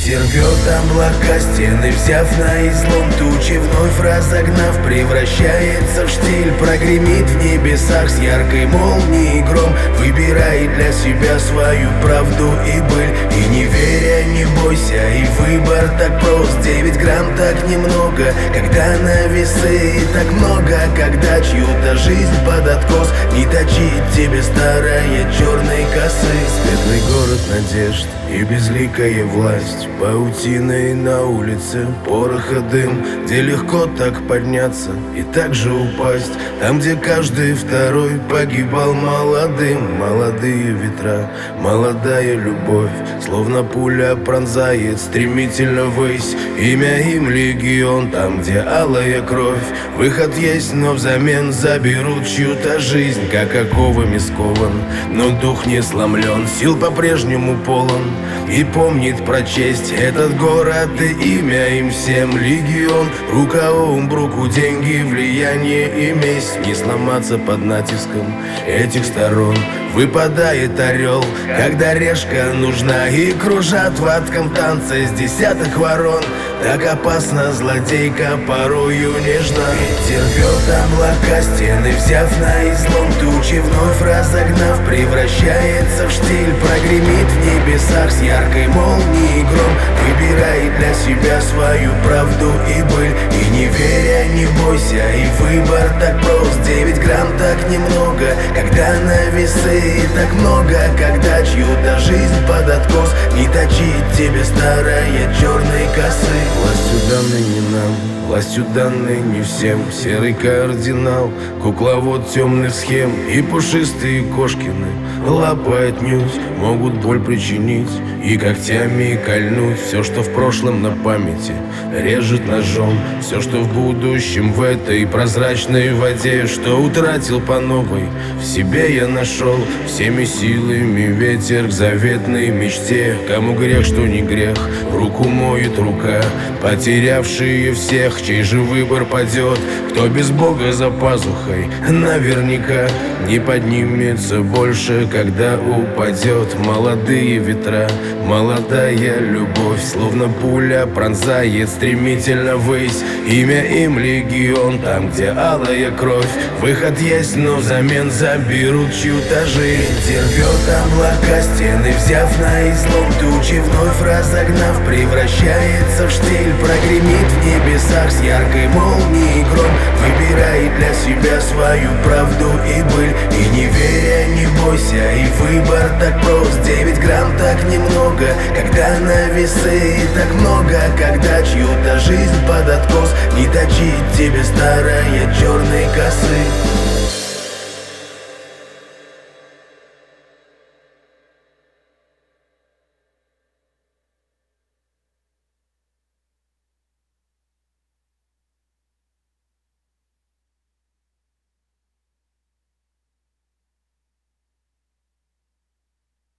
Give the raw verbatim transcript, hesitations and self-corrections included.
Ветер рвет облака, стены взяв на излом, тучи вновь разогнав, превращается в штиль. Прогремит в небесах с яркой молнией гром, выбирай для себя свою правду и быль. И не веря, не бойся, и выбор так прост. Девять грамм так немного, когда на весы, и так много, когда чью-то жизнь под откос. Не точит тебе старая черной косы. Светлый город надежд и безликая власть, паутиной на улице, порох и дым, где легко так подняться и так же упасть. Там, где каждый второй погибал молодым. Молодые ветра, молодая любовь, словно пуля пронзает стремительно ввысь. Имя им легион, там, где алая кровь. Выход есть, но взамен заберут чью-то жизнь. Как оковами скован, но дух не сломлен, сил по-прежнему полон и помнит про честь этот город и имя им всем легион. Рука ум, руку деньги, влияние и месть. Не сломаться под натиском этих сторон. Выпадает орел, когда решка нужна, и кружат в адском танце с десяток ворон. Так опасна злодейка, порою нежна. Ветер рвет облака, стены взяв на излом, тучи вновь разогнав, превращается в штиль. Прогремит в небесах с яркой молнией гром, выбирай для себя свою правду и быль. И не веря, не бойся, и выбор так прост. Девять грамм так немного, когда на весы, и так много, когда чью-то жизнь под откос. Не точит тебе старая черной косы. Властью данной не нам, властью данной не всем. Серый кардинал, кукловод темных схем, и пушистые кошкины лапы отнюдь могут боль причинить и когтями кольнуть. Все, что в прошлом на памяти, режет ножом. Все, что в будущем в этой прозрачной воде, что утратил по новой, в себе я нашел. Всеми силами ветер к заветной мечте. Кому грех, что не грех, руку моет рука. Потерявшие всех, чей же выбор падет. Кто без Бога за пазухой наверняка не поднимется больше, когда упадет. Молодые ветра, молодая любовь, словно пуля пронзает стремительно ввысь. Имя им легион, там, где алая кровь. Выход есть, но взамен заберут чью-то жизнь. Ветер рвет облака, стены взяв на излом, тучи вновь разогнав, превращается в штиль. Прогремит в небесах с яркой молнией гром, выбирай для себя свою правду и быль. И не веря, не бойся, и выбор так прост. Девять грамм так немного, когда на весы, и так много, когда чью-то жизнь под откос. Не точит тебе старая черной косы.